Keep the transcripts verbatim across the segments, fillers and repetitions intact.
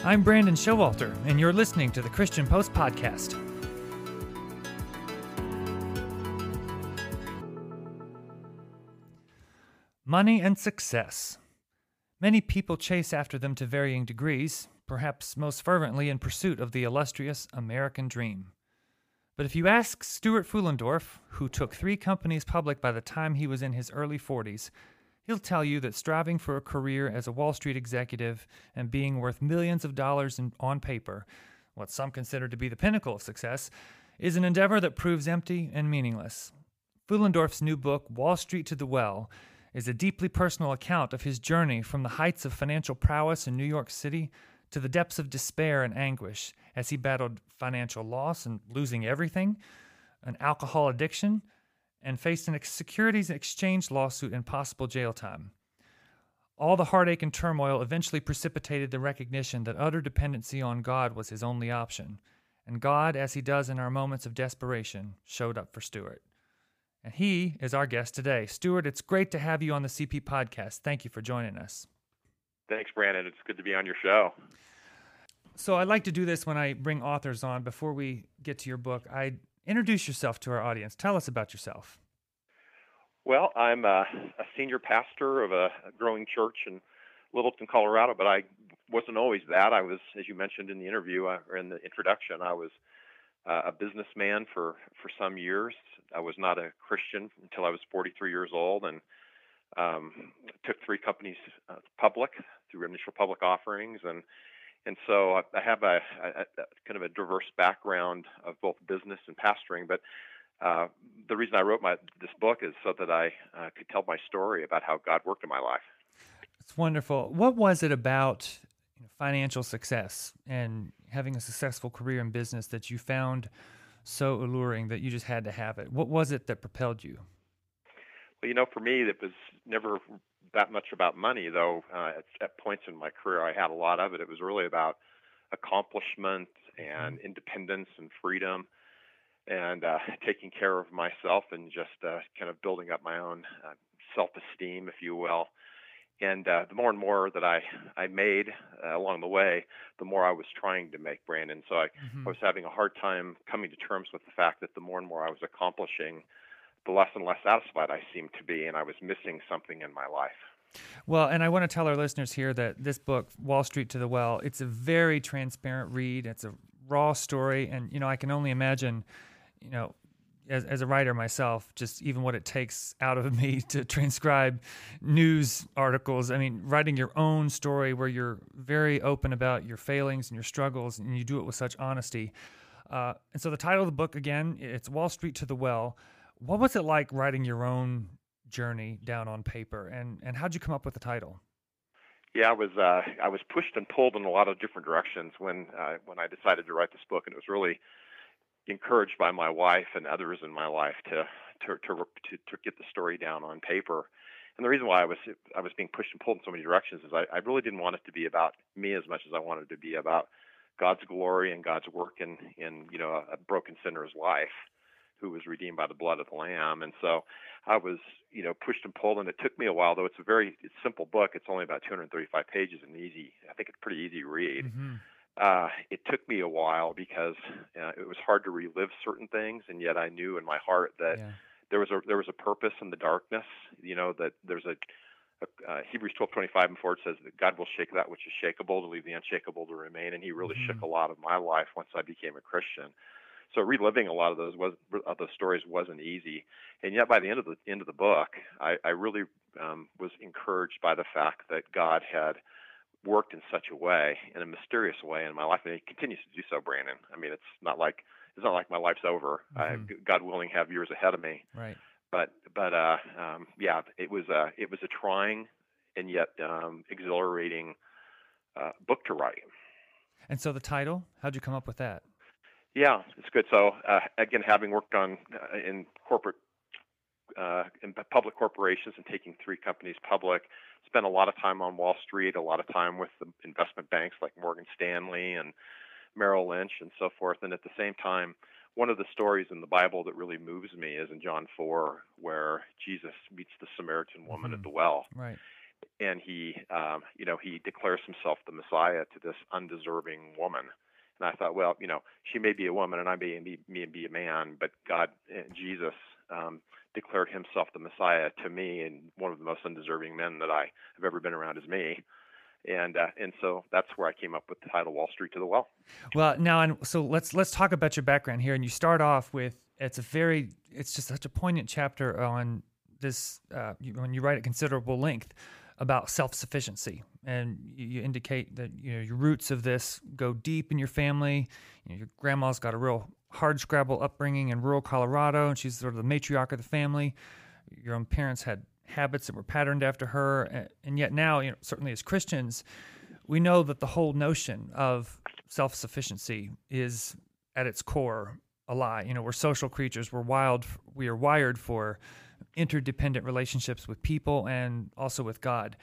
I'm Brandon Showalter, and you're listening to the Christian Post Podcast. Money and success. Many people chase after them to varying degrees, perhaps most fervently in pursuit of the illustrious American dream. But if you ask Stuart Fuhlendorf, who took three companies public by the time he was in his early forties, he'll tell you that striving for a career as a Wall Street executive and being worth millions of dollars in, on paper, what some consider to be the pinnacle of success, is an endeavor that proves empty and meaningless. Fuhlendorf's new book, Wall Street to the Well, is a deeply personal account of his journey from the heights of financial prowess in New York City to the depths of despair and anguish as he battled financial loss and losing everything, an alcohol addiction, and faced a securities exchange lawsuit and possible jail time. All the heartache and turmoil eventually precipitated the recognition that utter dependency on God was his only option, and God, as he does in our moments of desperation, showed up for Stuart. And he is our guest today. Stuart, it's great to have you on the C P Podcast. Thank you for joining us. Thanks, Brandon. It's good to be on your show. So I like to do this when I bring authors on. Before we get to your book, I introduce yourself to our audience. Tell us about yourself. Well, I'm a, a senior pastor of a growing church in Littleton, Colorado, but I wasn't always that. I was, as you mentioned in the interview uh, or in the introduction, I was uh, a businessman for, for some years. I was not a Christian until I was forty-three years old, and um, took three companies uh, public through initial public offerings, and and so I, I have a, a, a kind of a diverse background of both business and pastoring. But uh, the reason I wrote my this book is so that I uh, could tell my story about how God worked in my life. It's wonderful. What was it about you know, financial success and having a successful career in business that you found so alluring that you just had to have it? What was it that propelled you? Well, you know, for me, it was never that much about money, though. Uh, at, at points in my career, I had a lot of it. It was really about accomplishment and independence and freedom, and uh, taking care of myself and just uh, kind of building up my own uh, self-esteem, if you will. And uh, the more and more that I, I made uh, along the way, the more I was trying to make, Brandon. So I, Mm-hmm. I was having a hard time coming to terms with the fact that the more and more I was accomplishing, the less and less satisfied I seemed to be, and I was missing something in my life. Well, and I want to tell our listeners here that this book, Wall Street to the Well, it's a very transparent read. It's a raw story, and you know, I can only imagine, you know, as as a writer myself, just even what it takes out of me to transcribe news articles. I mean, writing your own story where you're very open about your failings and your struggles, and you do it with such honesty. Uh, and so the title of the book, again, it's Wall Street to the Well. What was it like writing your own journey down on paper, and, and how'd you come up with the title? Yeah, I was uh, I was pushed and pulled in a lot of different directions when uh, when I decided to write this book, and it was really encouraged by my wife and others in my life to to to to, to get the story down on paper. And the reason why I was I was being pushed and pulled in so many directions is I, I really didn't want it to be about me as much as I wanted it to be about God's glory and God's work in in you know a broken sinner's life, who was redeemed by the blood of the Lamb. And so I was, you know, pushed and pulled, and it took me a while, though it's a very it's simple book. It's only about two hundred thirty-five pages and easy. I think it's a pretty easy read. Mm-hmm. Uh, it took me a while because uh, it was hard to relive certain things, and yet I knew in my heart that Yeah. there was a there was a purpose in the darkness. You know, that there's a, a uh, Hebrews twelve twenty-five and forward says that God will shake that which is shakeable to leave the unshakable to remain, and He really Mm-hmm. shook a lot of my life once I became a Christian. So reliving a lot of those was of those stories wasn't easy, and yet by the end of the end of the book, I, I really um, was encouraged by the fact that God had worked in such a way, in a mysterious way, in my life, and He continues to do so, Brandon. I mean, it's not like it's not like my life's over. Mm-hmm. I, God willing, have years ahead of me. Right. But but uh, um, yeah, it was a it was a trying and yet um, exhilarating uh, book to write. And so the title, how'd you come up with that? Yeah, it's good. So uh, again, having worked on uh, in corporate, uh, in public corporations and taking three companies public, spent a lot of time on Wall Street, a lot of time with the investment banks like Morgan Stanley and Merrill Lynch and so forth. And at the same time, one of the stories in the Bible that really moves me is in John four, where Jesus meets the Samaritan woman Mm-hmm. at the well. Right. and he, um, you know, he declares himself the Messiah to this undeserving woman. And I thought, well, you know, she may be a woman and I may be, may be a man, but God, uh, Jesus, um, declared himself the Messiah to me, and one of the most undeserving men that I have ever been around is me. And uh, and so that's where I came up with the title Wall Street to the Well. Well, now, and so let's let's talk about your background here. And you start off with it's a very it's just such a poignant chapter on this uh, you, when you write at considerable length about self-sufficiency, and you, you indicate that you know your roots of this go deep in your family. You know, your grandma's got a real hard scrabble upbringing in rural Colorado, and she's sort of the matriarch of the family. Your own parents had habits that were patterned after her, and yet now, you know, certainly as Christians, we know that the whole notion of self-sufficiency is at its core a lie. You know, we're social creatures. We're wild. We are wired for interdependent relationships with people and also with God.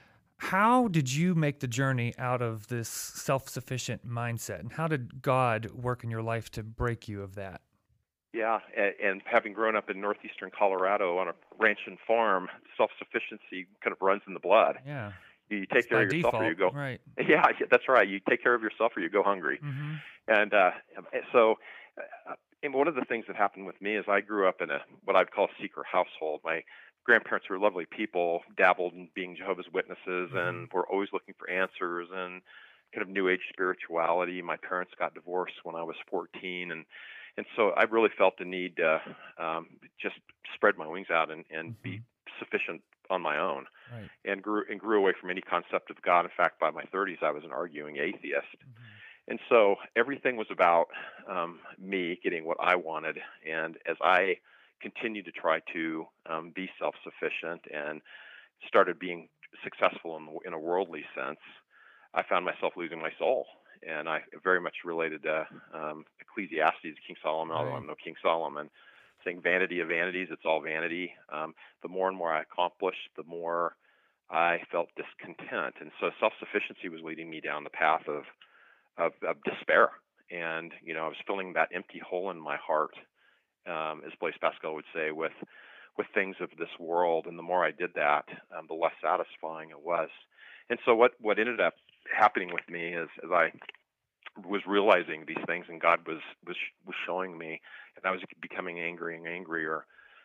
How did you make the journey out of this self-sufficient mindset, and how did God work in your life to break you of that? Yeah, and, and having grown up in northeastern Colorado on a ranch and farm, self-sufficiency kind of runs in the blood. Yeah. You take It's care by of yourself default, or you go. right. Yeah, that's right. You take care of yourself or you go hungry. Mm-hmm. And uh, so uh, and one of the things that happened with me is I grew up in a what I'd call a seeker household. My grandparents were lovely people, dabbled in being Jehovah's Witnesses, Mm-hmm. and were always looking for answers and kind of New Age spirituality. My parents got divorced when I was fourteen, and and so I really felt the need to um, just spread my wings out and, and Mm-hmm. be sufficient on my own, Right. and grew and grew away from any concept of God. In fact, by my thirties, I was an arguing atheist. Mm-hmm. And so everything was about um, me getting what I wanted. And as I continued to try to um, be self-sufficient and started being successful in, the, in a worldly sense, I found myself losing my soul. And I very much related to um, Ecclesiastes, King Solomon, although Right. I'm no King Solomon, saying vanity of vanities, it's all vanity. Um, the more and more I accomplished, the more I felt discontent. And so self-sufficiency was leading me down the path of Of, of despair, and you know I was filling that empty hole in my heart, um, as Blaise Pascal would say, with with things of this world. And the more I did that, um, the less satisfying it was. And so what what ended up happening with me is, as I was realizing these things, and God was was was showing me, and I was becoming angry and angrier.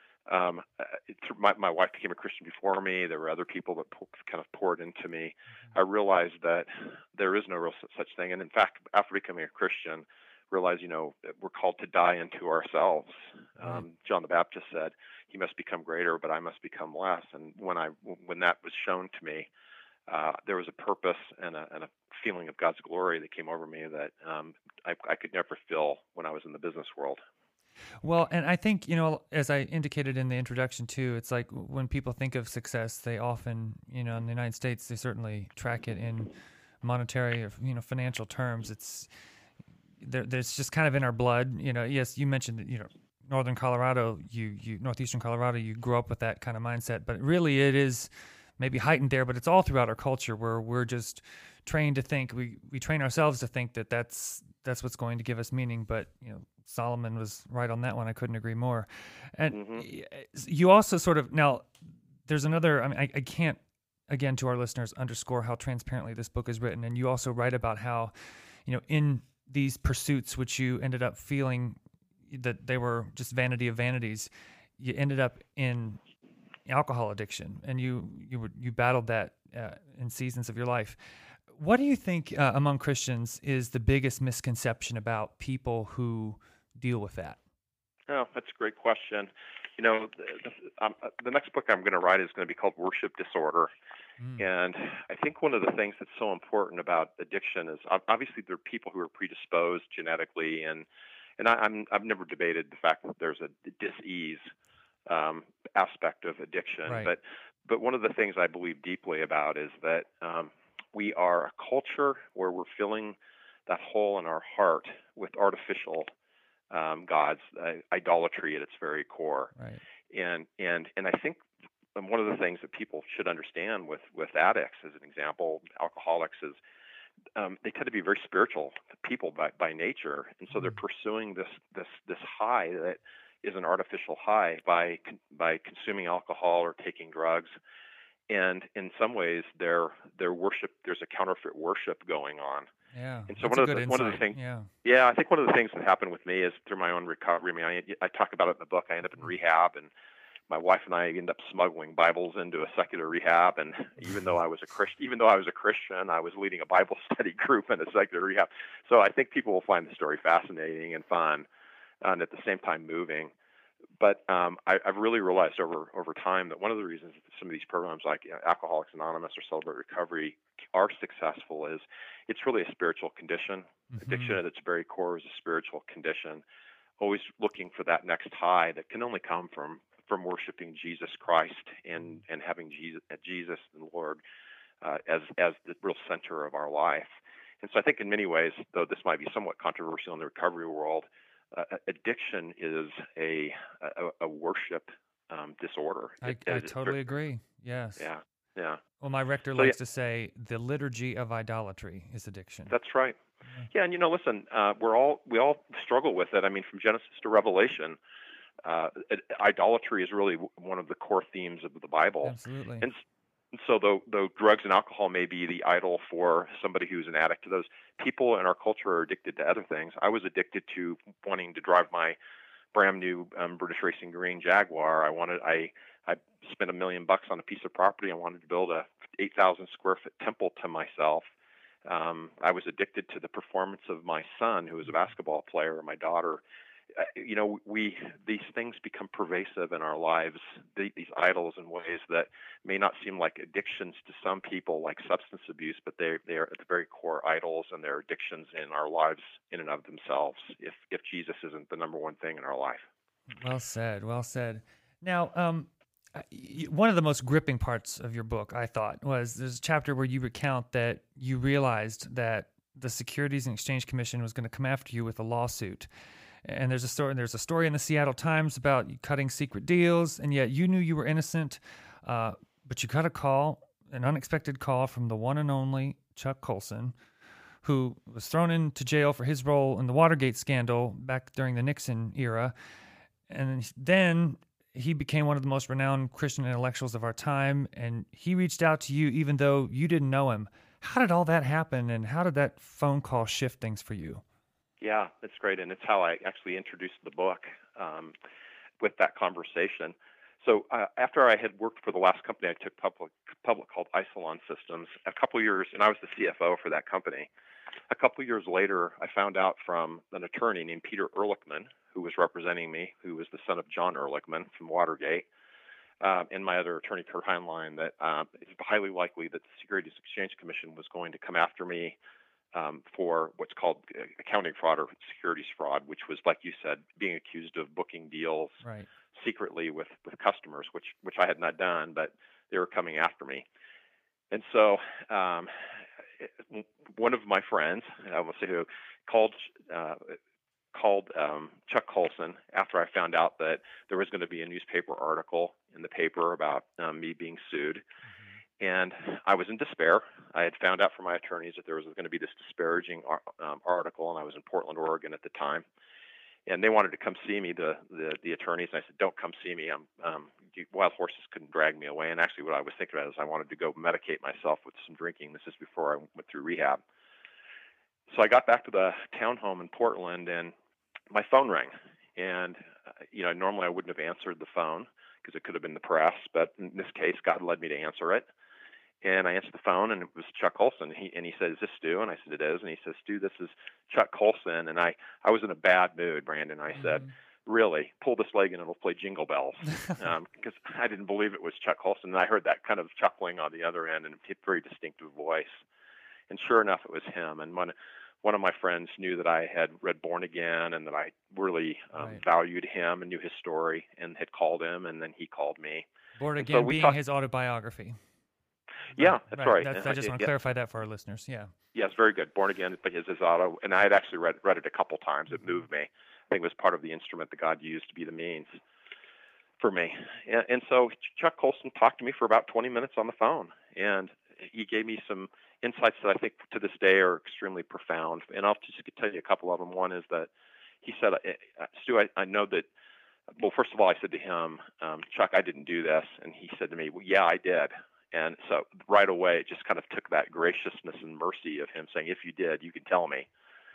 Um, it, my, my wife became a Christian before me. There were other people that po- kind of poured into me. I realized that there is no real such thing. And in fact, after becoming a Christian, realized, you know, that we're called to die unto ourselves. Right. Um, John the Baptist said, he must become greater, but I must become less. And when I, when that was shown to me, uh, there was a purpose and a, and a feeling of God's glory that came over me that um, I, I could never feel when I was in the business world. Well, and I think, you know, as I indicated in the introduction too, it's like when people think of success, they often, you know, in the United States, they certainly track it in monetary or, you know, financial terms. It's there, there's just kind of in our blood, you know. Yes, you mentioned that, you know, Northern Colorado, you, you, Northeastern Colorado, you grew up with that kind of mindset, but really it is maybe heightened there, but it's all throughout our culture where we're just trained to think, we, we train ourselves to think that that's, that's what's going to give us meaning. But, you know, Solomon was right on that one. I couldn't agree more. And Mm-hmm. you also sort of, now there's another, I mean, I, I can't, again, to our listeners, underscore how transparently this book is written. And you also write about how, you know, in these pursuits, which you ended up feeling that they were just vanity of vanities, you ended up in alcohol addiction, and you, you were, you battled that uh, in seasons of your life. What do you think uh, among Christians is the biggest misconception about people who deal with that? Oh, that's a great question. You know, the, the, um, the next book I'm going to write is going to be called Worship Disorder. Mm. And I think one of the things that's so important about addiction is obviously there are people who are predisposed genetically, and and I, I'm I've never debated the fact that there's a dis-ease um, aspect of addiction, right. but but one of the things I believe deeply about is that um, we are a culture where we're filling that hole in our heart with artificial um, gods, uh, idolatry at its very core. Right. And and and I think one of the things that people should understand with, with addicts, as an example, alcoholics, is um, they tend to be very spiritual people by, by nature, and so they're pursuing this this this high that is an artificial high by by consuming alcohol or taking drugs. and in some ways, their their worship there's a counterfeit worship going on. Yeah, And so that's one a of good the one of the insight. things, Yeah. yeah, I think one of the things that happened with me is through my own recovery. I mean, I, I talk about it in the book. I ended up in rehab, and my wife and I ended up smuggling Bibles into a secular rehab. And even though I was a Christian, even though I was a Christian, I was leading a Bible study group in a secular rehab. So I think people will find the story fascinating and fun, and at the same time moving. But um, I, I've really realized over over time that one of the reasons that some of these programs like you know, Alcoholics Anonymous or Celebrate Recovery are successful is it's really a spiritual condition. Hmm. Addiction at its very core is a spiritual condition. Always looking for that next high that can only come from from worshiping Jesus Christ and and having Jesus, Jesus the Lord uh, as as the real center of our life. And so I think in many ways, though this might be somewhat controversial in the recovery world, uh, addiction is a a, a worship um, disorder. I It, I it, it, totally agree. Yes. yeah, yeah. Well, my rector So yeah, likes to say the liturgy of idolatry is addiction. that's right. Yeah. Yeah, and you know, listen, uh, we're all we all struggle with it. I mean, from Genesis to Revelation, uh, idolatry is really one of the core themes of the Bible. Absolutely. And so, though, though drugs and alcohol may be the idol for somebody who's an addict to those, people in our culture are addicted to other things. I was addicted to wanting to drive my brand new um, British Racing Green Jaguar. I wanted, I, I spent a million bucks on a piece of property. I wanted to build a eight thousand square foot temple to myself. Um, I was addicted to the performance of my son, who was a basketball player, or my daughter. Uh, you know, we these things become pervasive in our lives. The, these idols in ways that may not seem like addictions to some people, like substance abuse, but they they are at the very core idols, and they're addictions in our lives in and of themselves. If if Jesus isn't the number one thing in our life. Well said. Well said. Now, um, I- y- one of the most gripping parts of your book, I thought, was there's a chapter where you recount that you realized that the Securities and Exchange Commission was going to come after you with a lawsuit. And there's a story. There's a story in the Seattle Times about you cutting secret deals, and yet you knew you were innocent, uh, but you got a call, an unexpected call from the one and only Chuck Colson, who was thrown into jail for his role in the Watergate scandal back during the Nixon era. And then he became one of the most renowned Christian intellectuals of our time, and he reached out to you even though you didn't know him. How did all that happen, and how did that phone call shift things for you? Yeah, that's great, and it's how I actually introduced the book um, with that conversation. So uh, after I had worked for the last company I took public, public called Isilon Systems, a couple years, and I was the C F O for that company. A couple years later, I found out from an attorney named Peter Ehrlichman, who was representing me, who was the son of John Ehrlichman from Watergate, uh, and my other attorney, Kurt Heinlein, that uh, it's highly likely that the Securities Exchange Commission was going to come after me um, for what's called accounting fraud or securities fraud, which was, like you said, being accused of booking deals Right. secretly with, with customers, which which I had not done, but they were coming after me. And so um, one of my friends, I won't say who, called uh, called um, Chuck Colson after I found out that there was going to be a newspaper article in the paper about um, me being sued. And I was in despair. I had found out from my attorneys that there was going to be this disparaging um, article, and I was in Portland, Oregon at the time. And they wanted to come see me, the the, the attorneys. And I said, "Don't come see me. I'm um, wild horses couldn't drag me away." And actually, what I was thinking about is I wanted to go medicate myself with some drinking. This is before I went through rehab. So I got back to the townhome in Portland, and my phone rang. And uh, you know, normally I wouldn't have answered the phone because it could have been the press, but in this case, God led me to answer it. And I answered the phone, and it was Chuck Colson. He, and he said, "Is this Stu?" And I said, "It is." And he says, "Stu, this is Chuck Colson." And I, I was in a bad mood, Brandon. I Mm-hmm. said, "Really, pull this leg and it'll play Jingle Bells," um, because I didn't believe it was Chuck Colson. And I heard that kind of chuckling on the other end in a very distinctive voice. And sure enough, it was him. And one, one of my friends knew that I had read Born Again and that I really um, Right. valued him and knew his story and had called him, and then he called me. Born And Again so we being talked. his autobiography. Yeah, Right, that's right. right. That's, Uh, I just it- want to yeah. clarify that for our listeners. Yeah. Yes, very good. Born Again is his auto, and I had actually read read it a couple times. It moved me. I think it was part of the instrument that God used to be the means for me. And, and so Chuck Colson talked to me for about twenty minutes on the phone, and he gave me some insights that I think to this day are extremely profound. And I'll just tell you a couple of them. One is that he said, uh, "Stu, I, I know that." Well, first of all, I said to him, um, "Chuck, I didn't do this," and he said to me, "Well, yeah, I did." And so right away, it just kind of took that graciousness and mercy of him saying, if you did, you can tell me.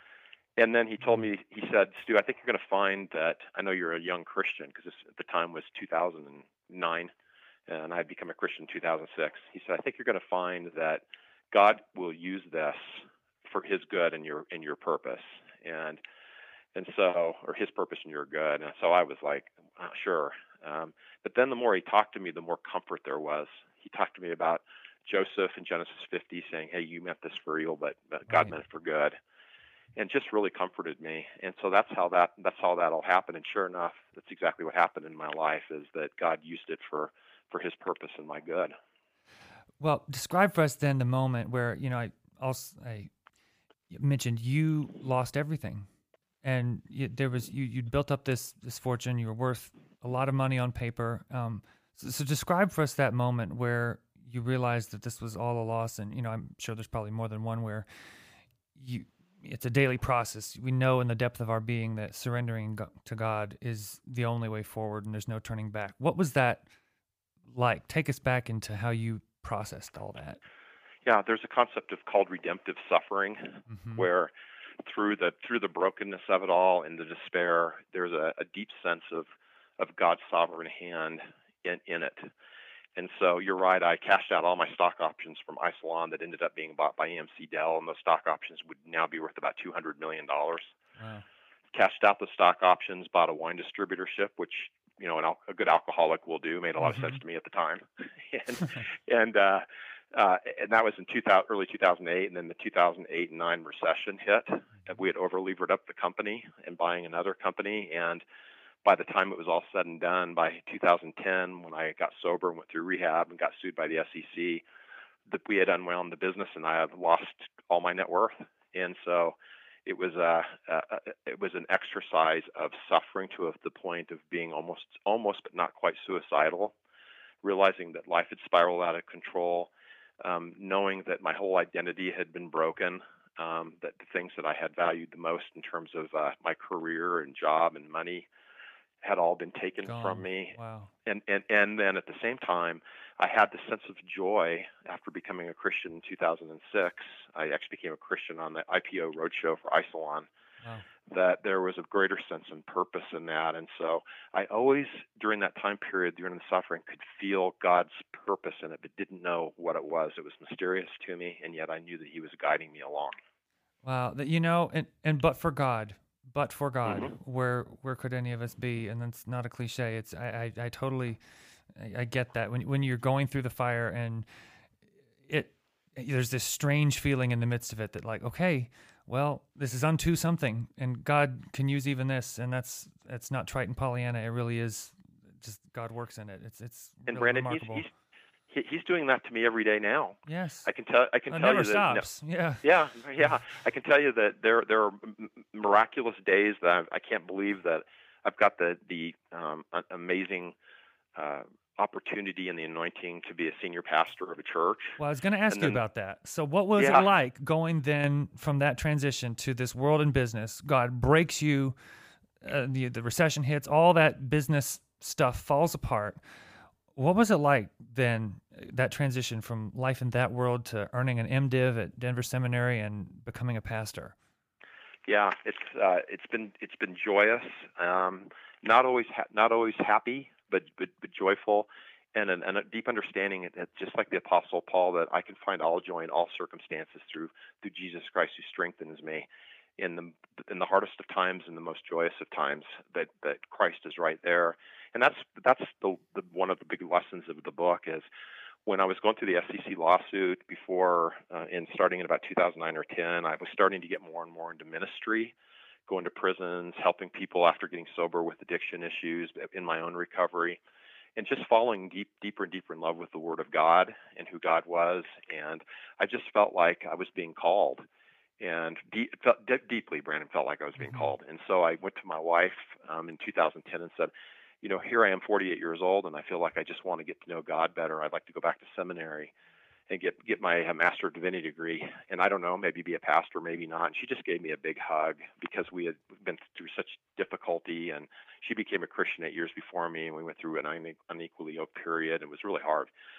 And then he told me, he said, Stu, I think you're going to find that, I know you're a young Christian, because this at the time was two thousand nine, and I had become a Christian in two thousand six. He said, I think you're going to find that God will use this for his good and your and your purpose. And and so, or his purpose and your good. And so I was like, oh, sure. Um, but then the more he talked to me, the more comfort there was. He talked to me about Joseph in Genesis fifty saying, hey, you meant this for evil, but, but God Right. meant it for good. And just really comforted me. And so that's how that that's how that all happened. And sure enough, that's exactly what happened in my life, is that God used it for, for his purpose and my good. Well, describe for us then the moment where, you know, I also I mentioned you lost everything, and you, there was you you'd built up this this fortune. You were worth a lot of money on paper. Um, so, so describe for us that moment where you realized that this was all a loss, and you know, I'm sure there's probably more than one where you. It's a daily process. We know in the depth of our being that surrendering go- to God is the only way forward, and there's no turning back. What was that like? Take us back into how you processed all that. Yeah, there's a concept of called redemptive suffering, Mm-hmm. where through the through the brokenness of it all and the despair, there's a, a deep sense of of God's sovereign hand in, in it. And so you're right, I cashed out all my stock options from Isilon that ended up being bought by E M C Dell, and those stock options would now be worth about two hundred million dollars. Wow. Cashed out the stock options, bought a wine distributorship, which, you know, an al- a good alcoholic will do. Made a lot Mm-hmm. of sense to me at the time. and and uh, uh, and that was in two thousand, early two thousand eight, and then the two thousand eight and nine recession hit. And we had over-levered up the company and buying another company, and by the time it was all said and done, by two thousand ten, when I got sober and went through rehab and got sued by the S E C, that we had unwound the business, and I had lost all my net worth. And so it was a, a it was an exercise of suffering to the point of being almost almost but not quite suicidal, realizing that life had spiraled out of control, um, knowing that my whole identity had been broken, um, that the things that I had valued the most in terms of uh, my career and job and money had all been taken Gone. from me. Wow. And, and and then at the same time, I had the sense of joy after becoming a Christian in two thousand six. I actually became a Christian on the I P O roadshow for Isilon. Wow. That there was a greater sense and purpose in that. And so I always, during that time period, during the suffering, could feel God's purpose in it, but didn't know what it was. It was mysterious to me, and yet I knew that he was guiding me along. Wow. That, you know, and, and but for God, but for God, Mhm. where where could any of us be? And that's not a cliche. It's I I, I totally I, I get that when when you're going through the fire and it there's this strange feeling in the midst of it that like, okay, well, this is unto something, and God can use even this, and that's it's not trite and Pollyanna. It really is just God works in it. It's it's And really Brandon, he's remarkable. he's he- he's doing that to me every day now. Yes, I can tell I can it tell never you that. no- stops. Yeah, Yeah, yeah. I can tell you that there there are m- miraculous days that I've, I can't believe that I've got the the um, a- amazing uh, opportunity and the anointing to be a senior pastor of a church. Well, I was going to ask And you then, about that. So, what was yeah, it like going then from that transition to this world in business? God breaks you, uh, the the recession hits, all that business stuff falls apart. What was it like then, uh, that transition from life in that world to earning an MDiv at Denver Seminary and becoming a pastor? yeah. It's uh, it's been it's been joyous. Um, not always ha- not always happy, but but, but joyful. And, an, and a deep understanding that just like the Apostle Paul, that I can find all joy in all circumstances through through Jesus Christ who strengthens me in the in the hardest of times and the most joyous of times. That that Christ is right there, and that's that's the, the one of the big lessons of the book is when I was going through the S E C lawsuit before uh, and starting in about two thousand nine or ten, I was starting to get more and more into ministry, going to prisons, helping people after getting sober with addiction issues in my own recovery, and just falling deep, deeper and deeper in love with the Word of God and who God was. And I just felt like I was being called, and deep, felt de- deeply, Brandon, felt like I was being Mhm. called. And so I went to my wife um, in two thousand ten and said, you know, here I am, forty-eight years old, and I feel like I just want to get to know God better. I'd like to go back to seminary and get get my uh, Master of Divinity degree, and I don't know, maybe be a pastor, maybe not. And she just gave me a big hug because we had been through such difficulty, and she became a Christian eight years before me, and we went through an une- unequally yoked period. It was really hard.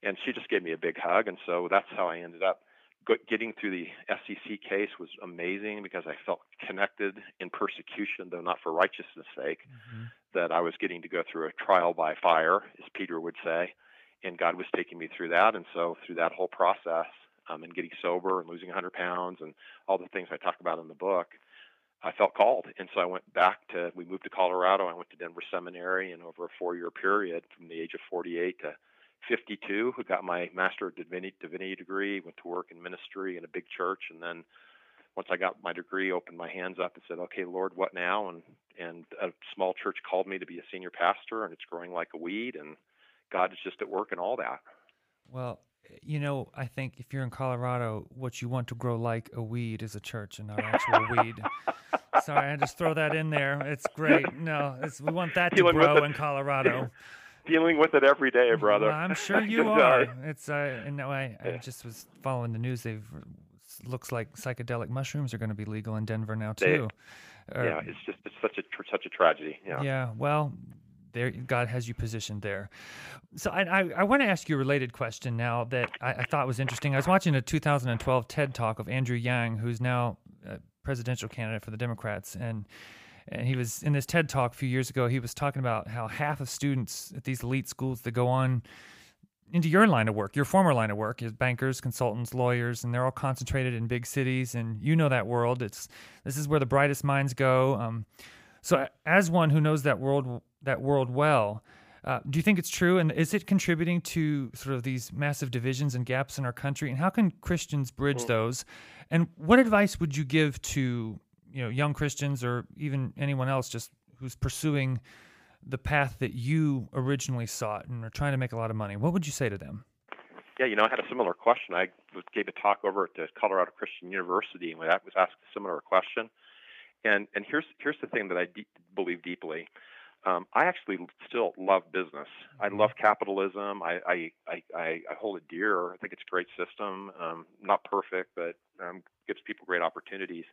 And she just gave me a big hug. And so that's how I ended up getting through the S E C case. Was amazing because I felt connected in persecution, though not for righteousness' sake, mm-hmm. that I was getting to go through a trial by fire, as Peter would say, and God was taking me through that. And so through that whole process, um, and getting sober and losing one hundred pounds and all the things I talk about in the book, I felt called. And so I went back to, we moved to Colorado. I went to Denver Seminary, and over a four-year period from the age of forty-eight to fifty-two, who got my Master of Divinity, Divinity degree, went to work in ministry in a big church, and then once I got my degree, opened my hands up and said, okay, Lord, what now? And and a small church called me to be a senior pastor, and it's growing like a weed, and God is just at work in all that. Well, you know, I think if you're in Colorado, what you want to grow like a weed is a church and not an actual weed. Sorry, I just throw that in there. It's great. No, it's, we want that to Dealing grow in Colorado. Dealing with it every day, brother. Well, I'm sure you are. It's uh, and no, I, I just was following the news. They've looks like psychedelic mushrooms are going to be legal in Denver now too. They, uh, yeah, it's just it's such a such a tragedy. Yeah. Yeah. Well, there God has you positioned there. So I I, I want to ask you a related question now that I, I thought was interesting. I was watching a two thousand twelve TED Talk of Andrew Yang, who's now a presidential candidate for the Democrats, and. And he was in this TED Talk a few years ago. He was talking about how half of students at these elite schools that go on into your line of work, your former line of work, is bankers, consultants, lawyers, and they're all concentrated in big cities. And you know that world. It's this is where the brightest minds go. Um, so, as one who knows that world that world well, uh, do you think it's true? And is it contributing to sort of these massive divisions and gaps in our country? And how can Christians bridge well, those? And what advice would you give to you know, young Christians or even anyone else just who's pursuing the path that you originally sought and are trying to make a lot of money? What would you say to them? Yeah, you know, I had a similar question. I gave a talk over at the Colorado Christian University, and I was asked a similar question. And and here's here's the thing that I de- believe deeply. Um, I actually still love business. I love capitalism. I I, I, I hold it dear. I think it's a great system. Um, not perfect, but um, gives people great opportunities.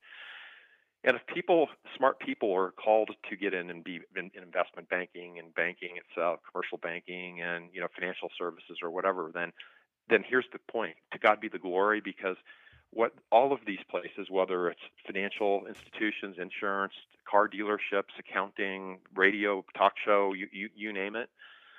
And if people, smart people, are called to get in and be in, in investment banking and banking itself, commercial banking, and you know financial services or whatever, then then here's the point: to God be the glory, because what all of these places, whether it's financial institutions, insurance, car dealerships, accounting, radio, talk show, you you, you name it,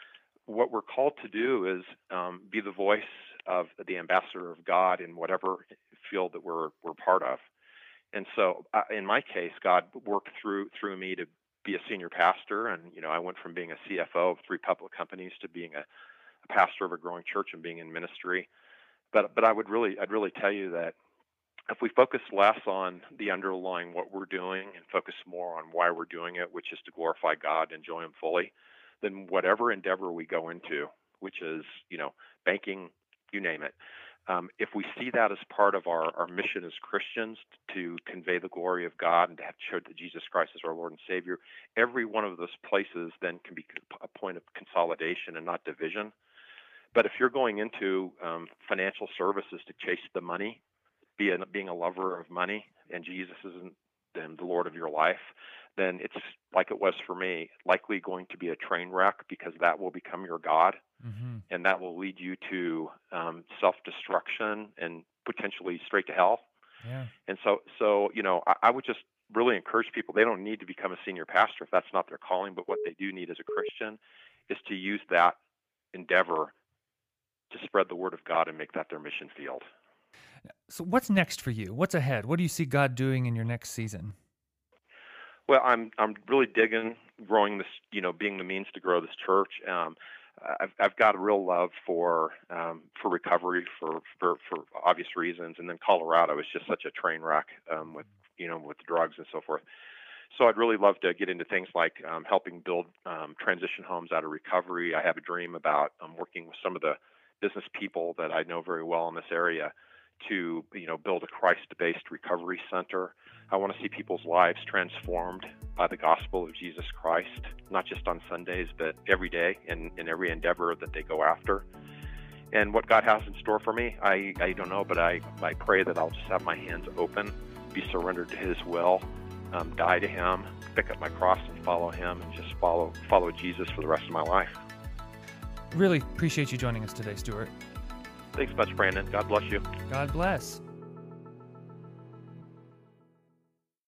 what we're called to do is um, be the voice of the ambassador of God in whatever field that we're we're part of. And so, uh, in my case, God worked through through me to be a senior pastor, and you know, I went from being a C F O of three public companies to being a, a pastor of a growing church and being in ministry. But but I would really I'd really tell you that if we focus less on the underlying what we're doing and focus more on why we're doing it, which is to glorify God and enjoy Him fully, then whatever endeavor we go into, which is you know banking, you name it. Um, if we see that as part of our, our mission as Christians to convey the glory of God and to have shown that Jesus Christ is our Lord and Savior, every one of those places then can be a point of consolidation and not division. But if you're going into um, financial services to chase the money, be a, being a lover of money, and Jesus isn't then the Lord of your life, then it's like it was for me, likely going to be a train wreck, because that will become your God. Mm-hmm. And that will lead you to um, self-destruction and potentially straight to hell. Yeah. And so, so you know, I, I would just really encourage people, they don't need to become a senior pastor if that's not their calling, but what they do need as a Christian is to use that endeavor to spread the word of God and make that their mission field. So what's next for you? What's ahead? What do you see God doing in your next season? Well, I'm I'm really digging growing this, you know, being the means to grow this church. Um, I've I've got a real love for um, for recovery for, for for obvious reasons, and then Colorado is just such a train wreck um, with you know with drugs and so forth. So I'd really love to get into things like um, helping build um, transition homes out of recovery. I have a dream about um, working with some of the business people that I know very well in this area to you know build a Christ-based recovery center. I want to see people's lives transformed by the gospel of Jesus Christ, not just on Sundays, but every day in, in every endeavor that they go after. And what God has in store for me, I, I don't know, but I, I pray that I'll just have my hands open, be surrendered to His will, um, die to Him, pick up my cross and follow Him, and just follow follow Jesus for the rest of my life. Really appreciate you joining us today, Stuart. Thanks much, Brandon. God bless you. God bless.